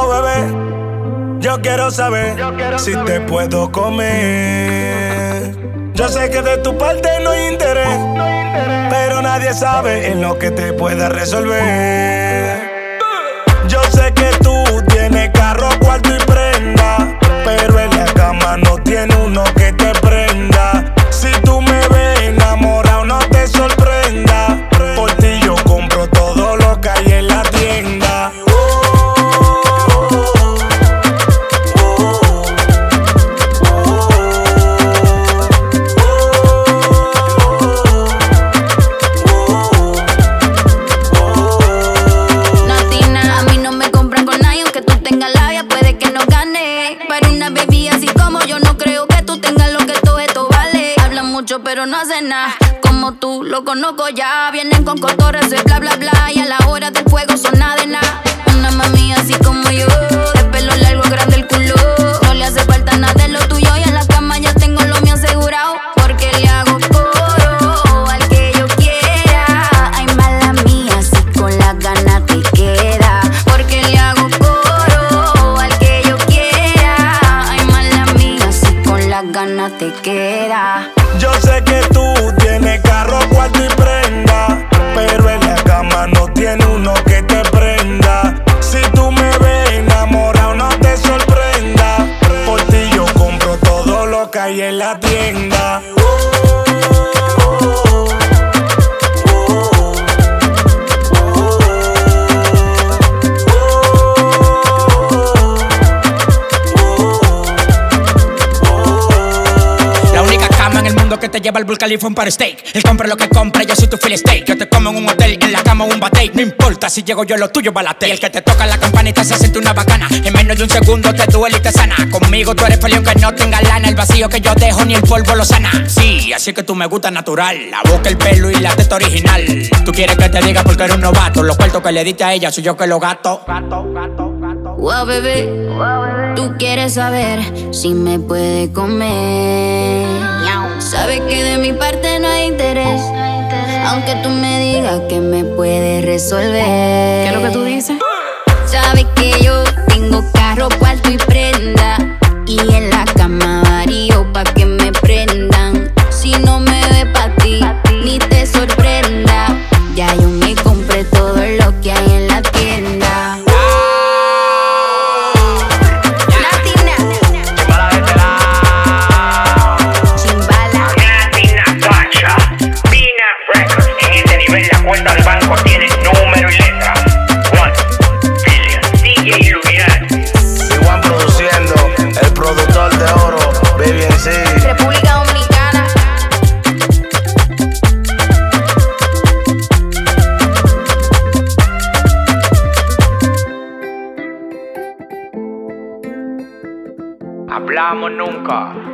Oh, bebé, yo quiero saber si te puedo comer. Yo sé que de tu parte no hay interés, pero nadie sabe en lo que te pueda resolver. Yo sé que tú tienes carro, cuarto y prenda, pero en la cama no tiene uno que te prenda. Si tú me ves enamorado, no te sorprenda. Por ti yo compro todo lo que hay en la tienda. Pero no hace nada, como tú lo conozco ya. Vienen con cotorras de bla bla bla, y a la hora del fuego son nada de nada. Una mami así como yo, de pelo largo, grande el culo. No le hace falta nada de lo tuyo, y en la cama ya tengo lo mío asegurado. Porque le hago coro al que yo quiera. Ay, mala mía, si con las ganas te queda. Porque le hago coro al que yo quiera. Ay, mala mía, si con las ganas te queda. Yo sé que tú tienes carro, cuarto y prenda, pero en la cama no tiene uno que te prenda. Si tú me ves enamorado, no te sorprenda. Por ti yo compro todo lo que hay en la tienda. Que te lleva al Burj Khalifa un par steak. Él compra lo que compra, yo soy tu filet steak. Yo te como en un hotel, en la cama un bate. No importa si llego yo, lo tuyo balate. Y el que te toca la campanita se siente una bacana. En menos de un segundo te duele y te sana. Conmigo tú eres peleón que no tenga lana. El vacío que yo dejo ni el polvo lo sana. Sí, así que tú me gusta natural. La boca, el pelo y la teta original. Tú quieres que te diga porque eres un novato. Los cuartos que le diste a ella soy yo que los gato. Wow, bebé, tú quieres saber si me puede comer. Sabes que de mi parte no hay interés, aunque tú me digas que me puedes resolver. ¿Qué es lo que tú dices? Sabes que yo tengo carro, cuarto y prenda, y en la cama varío pa' que me prendan. Si no me ve pa' ti, ni te sorprenda. Ya yo me compré todo lo que hay en la tienda. Cuenta del banco tiene número y letra. One Billion, DJ Illuminati. Igual produciendo, el productor de oro, Baby en sí. República Dominicana. Hablamos nunca.